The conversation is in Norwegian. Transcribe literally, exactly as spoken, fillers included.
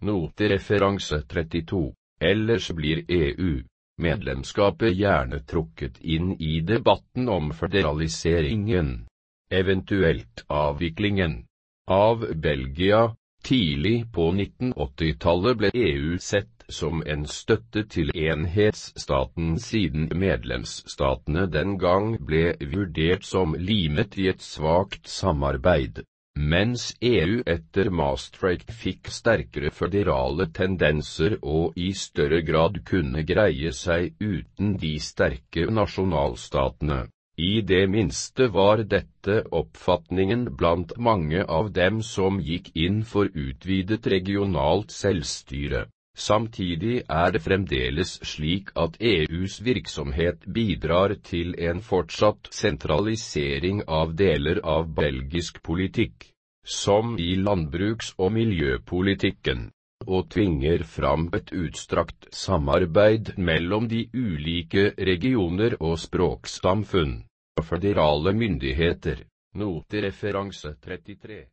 Notereferanse trettito. Ellers blir E U-medlemskapet gjerne trukket inn i debatten om føderaliseringen, eventuelt avviklingen, av Belgia. Tidlig på nittenåttitallet ble E U sett som en støtte til enhetsstaten siden medlemsstatene den gang ble vurdert som limet i et svakt samarbeid, mens E U etter Maastricht fikk sterkere føderale tendenser og i større grad kunne greie seg uten de sterke nasjonalstatene. I det minste var dette oppfatningen blant mange av dem som gikk inn for utvidet regionalt selvstyre. Samtidig er det fremdeles slik at E U's virksomhet bidrar til en fortsatt sentralisering av deler av belgisk politikk, som i landbruks- og miljøpolitikken, og tvinger fram et utstrakt samarbeid mellom de ulike regioner og språksamfunn og føderale myndigheter. Notereferanse trettitre.